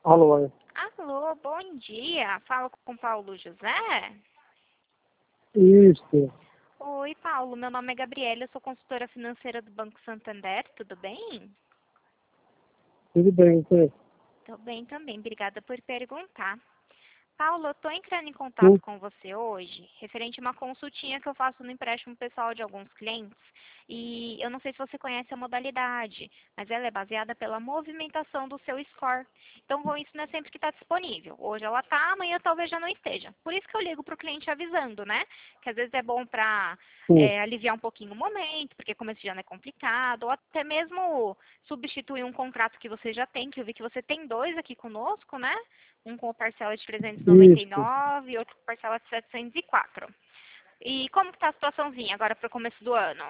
Alô, Alô, bom dia. Falo com Paulo José. isso, Oi, Paulo. Meu nome é Gabriela. Eu sou consultora financeira do Banco Santander. Tudo bem? tudo bem, você? Tô bem também. Obrigada por perguntar. Paulo, eu tô entrando em contato Sim, com você hoje, referente a uma consultinha que eu faço no empréstimo pessoal de alguns clientes. E eu não sei se você conhece a modalidade, mas ela é baseada pela movimentação do seu score. Então, com isso, não é sempre que está disponível. Hoje ela está, amanhã talvez já não esteja. Por isso que eu ligo para o cliente avisando, né? Que às vezes é bom para sim, aliviar um pouquinho o momento, porque começo de ano é complicado, ou até mesmo substituir um contrato que você já tem, que eu vi que você tem dois aqui conosco, né? Um com parcela de isso. 399 e outro com parcela de 704. E como que tá a situaçãozinha agora para o começo do ano?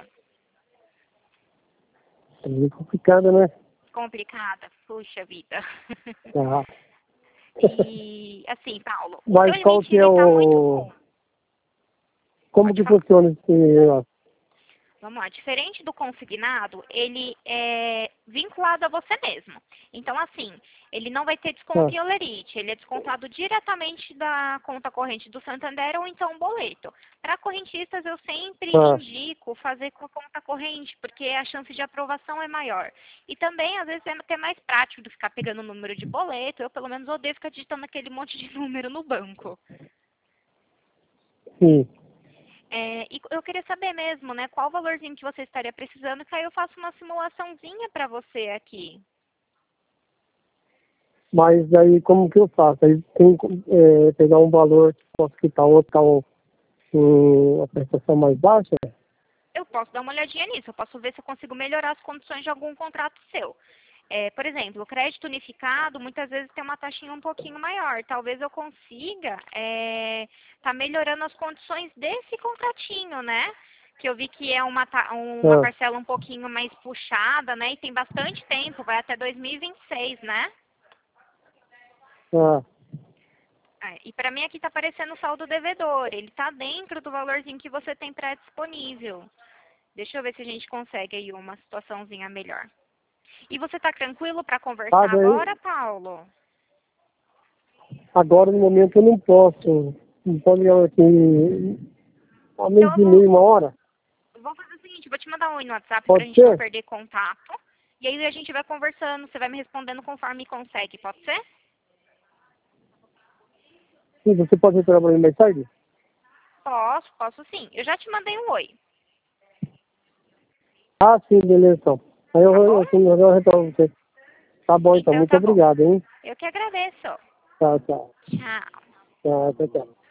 É meio complicado, né? Complicada? Puxa vida. Tá. E, assim, Paulo, o seu Mas qual limite, que é ele tá muito o... bom. Como Pode que falar. funciona esse negócio? Vamos lá, diferente do consignado, ele é vinculado a você mesmo. Então, assim, ele não vai ter desconto Ah, em Olerite, ele é descontado diretamente da conta corrente do Santander ou então boleto. Para correntistas, eu sempre ah, indico fazer com a conta corrente, porque a chance de aprovação é maior. E também, às vezes, é até mais prático do que ficar pegando o número de boleto. Eu, pelo menos, odeio ficar digitando aquele monte de número no banco. sim. E eu queria saber mesmo, né, qual o valorzinho que você estaria precisando, que aí eu faço uma simulaçãozinha para você aqui. Mas aí como que eu faço? Aí tem que pegar um valor que posso quitar outro, uma prestação mais baixa? Eu posso dar uma olhadinha nisso, eu posso ver se eu consigo melhorar as condições de algum contrato seu. Por exemplo, o crédito unificado muitas vezes tem uma taxinha um pouquinho maior. Talvez eu consiga tá melhorando as condições desse contratinho, né? Que eu vi que é uma Ah, parcela um pouquinho mais puxada, né? E tem bastante tempo, vai até 2026, né? ah, E para mim aqui está aparecendo o saldo devedor. Ele está dentro do valorzinho que você tem pré-disponível. Deixa eu ver se a gente consegue aí uma situaçãozinha melhor. E você está tranquilo para conversar sabe aí, agora, Paulo? agora no momento eu não posso. Não pode ligar aqui a Então meio de meia, uma hora? eu vou fazer o seguinte, vou te mandar um oi no WhatsApp para a Pode gente não ser? perder contato. E aí a gente vai conversando, você vai me respondendo conforme consegue, pode ser? Sim, você pode retornar para mim mais tarde? Posso sim. Eu já te mandei um oi, Ah, sim, beleza, então. Aí tá bom? eu retorno você. Tá bom, então. Então Muito tá bom. obrigado, hein? Eu que agradeço. Tchau, tchau. Tchau. Tchau, tchau, tchau.